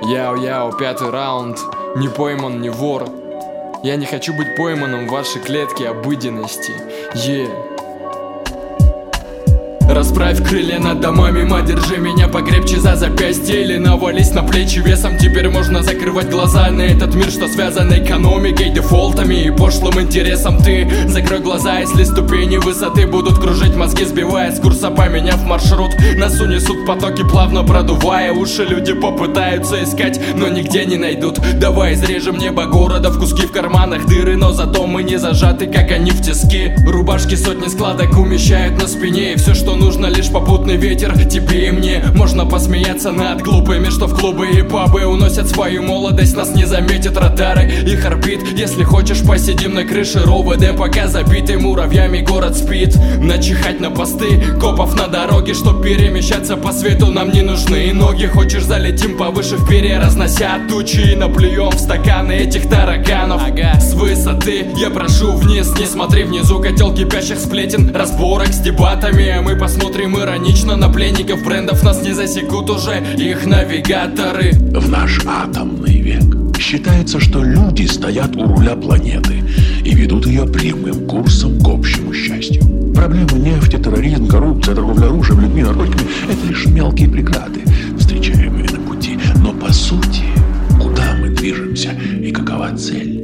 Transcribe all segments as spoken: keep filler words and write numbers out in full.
Яу-яу, пятый раунд. Не пойман, не вор. Я не хочу быть пойманным в вашей клетке обыденности. Е yeah. Расправь крылья над домами, ма, держи меня покрепче за запястье или навались на плечи весом. Теперь можно закрывать глаза на этот мир, что связан экономикой, дефолтами и пошлым интересом. Ты закрой глаза, если ступени высоты будут кружить мозги, сбивая с курса, поменяв маршрут. Нас унесут потоки, плавно продувая уши. Люди попытаются искать, но нигде не найдут. Давай изрежем небо города в куски, в карманах дыры, но зато мы не зажаты, как они в тиски. Рубашки сотни складок умещают на спине, и все, что нужно, лишь попутный ветер тебе и мне. Можно посмеяться над глупыми, что в клубы и пабы уносят свою молодость. Нас не заметят радары их орбит. Если хочешь, посидим на крыше РОВД, пока забитый муравьями город спит. Начихать на посты копов на дороге, чтоб перемещаться по свету, нам не нужны ноги. Хочешь, залетим повыше в перья, разнося тучи, и наплюем в стаканы этих тараканов. Ага. С высоты я прошу вниз, не смотри внизу, котел кипящих сплетен, разборок с дебатами, а мы посмотрим иронично на пленников брендов. Нас не засекут уже их навигаторы. В наш атомный век считается, что люди стоят у руля планеты и ведут ее прямым курсом к общему счастью. Проблемы нефти, терроризм, коррупция, торговля оружием, людьми, наркотиками — это лишь мелкие преграды, встречаемые на пути. Но по сути, куда мы движемся и какова цель?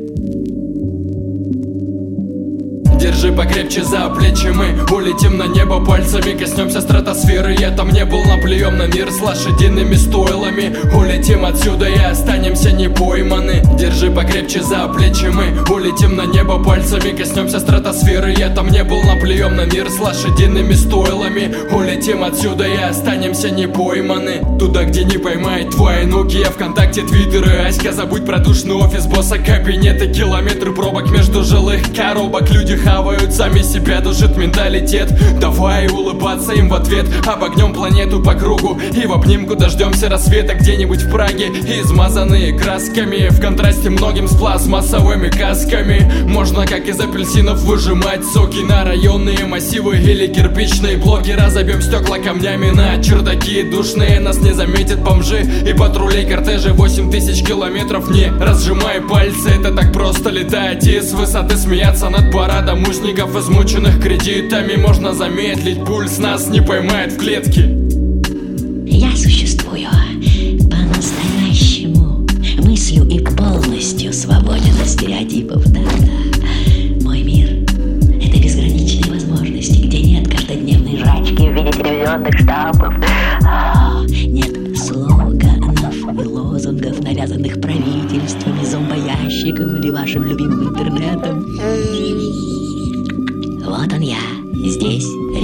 Держи покрепче за плечи, мы улетим на небо пальцами, коснемся стратосферы. Я там не был, наплюем на мир с лошадиными стойлами. Улетим отсюда и останемся не пойманы. Держи покрепче за плечи, мы улетим на небо пальцами, коснемся стратосферы. Я там не был, наплюем на мир с лошадиными стойлами. Улетим отсюда и останемся не пойманы. Туда, где не поймает твои нуки. Я ВКонтакте, Твиттер и Аська. Забудь про душный офис босса, кабинеты, километры пробок между жилых коробок. Люди хавают сами себя, душит менталитет. Давай улыбаться им в ответ, обогнем планету по кругу и в обнимку дождемся рассвета где-нибудь в Праге, измазанные красками, в контрасте многим с пластмассовыми касками. Можно как из апельсинов выжимать соки на районные массивы или кирпичные блоки. Разобьем стекла камнями на чердаки душные. Нас не заметят бомжи и патрулей кортежи. Восемь тысяч километров, не разжимай пальцы. Это так просто летать и с высоты смеяться над парадом узников, измученных кредитами. Можно замедлить пульс, нас не поймает в клетке. Я существую по-настоящему, мыслью и полностью свободен от стереотипов. Да-да. Мой мир — это безграничные возможности, где нет каждодневной жрачки в виде телевизионных штампов. О, нет слоганов и лозунгов, навязанных правительствами, зомбоящиком или вашим любимым интернетом. Вот он я, здесь,